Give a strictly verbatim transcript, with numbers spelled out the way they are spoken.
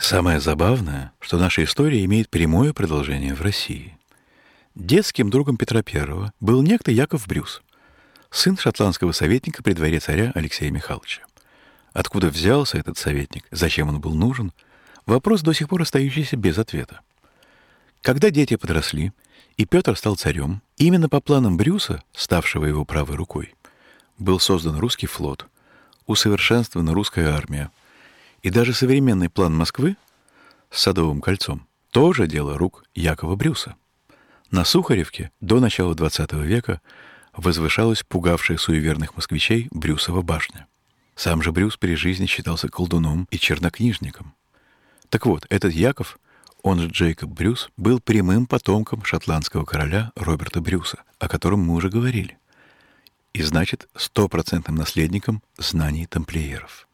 Самое забавное, что наша история имеет прямое продолжение в России. Детским другом Петра Первого был некто Яков Брюс, сын шотландского советника при дворе царя Алексея Михайловича. Откуда взялся этот советник, зачем он был нужен, вопрос до сих пор остающийся без ответа. Когда дети подросли, и Петр стал царем, именно по планам Брюса, ставшего его правой рукой, был создан русский флот, усовершенствована русская армия, и даже современный план Москвы с Садовым кольцом тоже дело рук Якова Брюса. На Сухаревке до начала двадцатого века возвышалась пугавшая суеверных москвичей Брюсова башня. Сам же Брюс при жизни считался колдуном и чернокнижником. Так вот, этот Яков, он же Джейкоб Брюс, был прямым потомком шотландского короля Роберта Брюса, о котором мы уже говорили, и значит стопроцентным наследником знаний тамплиеров.